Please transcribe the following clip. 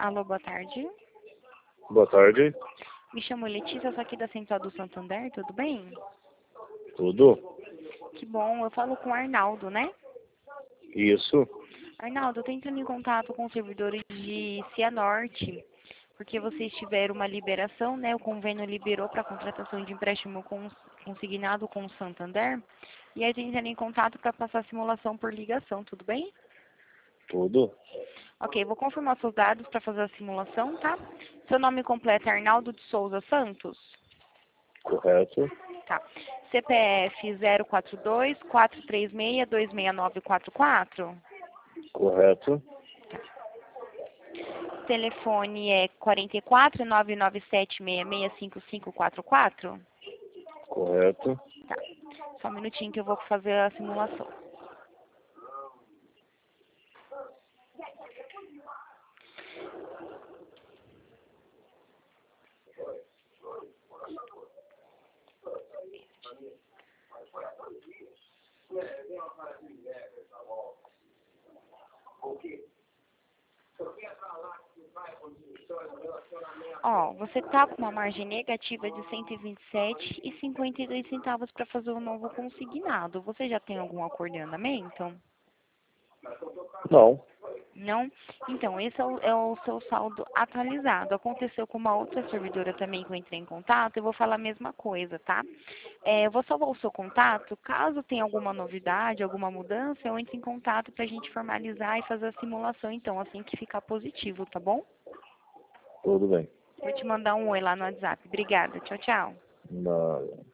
Alô, boa tarde. Boa tarde. Me chamo Letícia, eu sou aqui da Central do Santander, tudo bem? Tudo? Que bom, eu falo com o Arnaldo, né? Isso. Arnaldo, eu tô entrando em contato com os servidores de Cianorte, porque vocês tiveram uma liberação, né? O convênio liberou para contratação de empréstimo consignado com o Santander. E aí eu tô entrando em contato para passar a simulação por ligação, tudo bem? Tudo? Ok, vou confirmar seus dados para fazer a simulação, tá? Seu nome completo é Arnaldo de Souza Santos? Correto. Tá. CPF 042-436-26944. Correto. Telefone é 44-997-665544. Correto. Tá. Só um minutinho que eu vou fazer a simulação. Ó, você tá com uma margem negativa de 127,52 centavos para fazer um novo consignado. Você já tem algum acordo em andamento? Não. Não? Então, esse é o seu saldo atualizado. Aconteceu com uma outra servidora também que eu entrei em contato, eu vou falar a mesma coisa, tá? Eu vou salvar o seu contato. Caso tenha alguma novidade, alguma mudança, eu entro em contato para a gente formalizar e fazer a simulação, então, assim que ficar positivo, tá bom? Tudo bem. Vou te mandar um oi lá no WhatsApp. Obrigada. Tchau, tchau. Não.